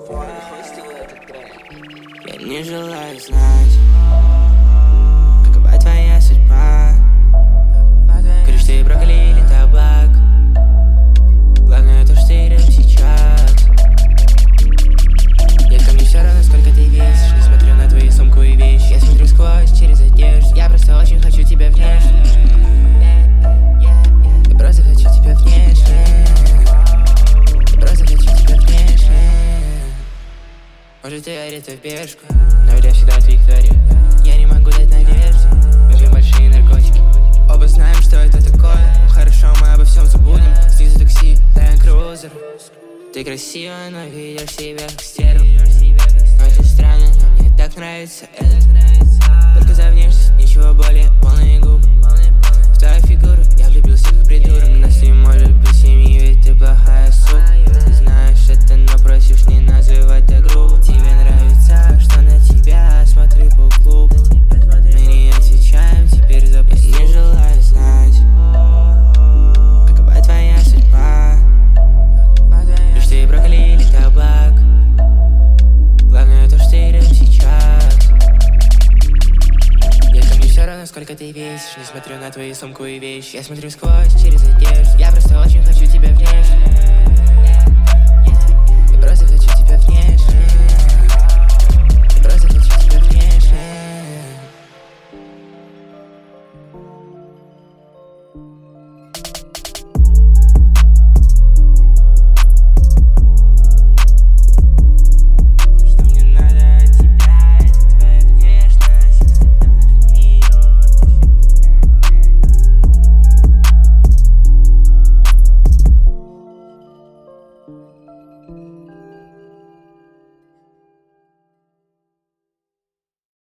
Я не желаю знать, какова твоя судьба. Куришь ты брокколи или табак? Главное то, что ты рядом сейчас. Детка, мне все равно, сколько ты весишь. Не смотрю на твою сумку и вещи. Я смотрю сквозь, через одежду. Я просто очень хочу тебя внешне. Я просто хочу тебя внешне. Я просто хочу тебя внешне. Может, ты орет в пешку, но я всегда в твоих творях. Я не могу дать надежду. Мы пьем большие наркотики. Оба знаем, что это такое. Ну хорошо, мы обо всем забудем. Снизу такси, Land Cruiser. Ты красивая, но ведешь себя как стерва. Очень странно, но мне так нравится это. Только за внешность, ничего более, полные губы. В твою фигуру я влюбился как придурок. У нас не может быть семьи, ведь ты плохая сука. Ты знаешь это, но просишь не называть так грубо. Тебе нравится, что на тебя смотрю по клубу. Мы не отвечаем, теперь запусти. Я не желаю знать, какова твоя судьба. Лишь ты брокколи или табак? Главное то, что ты рядом сейчас. Детка, мне все равно, сколько ты весишь. Не смотрю на твою сумку и вещи. Я смотрю сквозь, через одежду. Я просто очень хочу тебя внешне.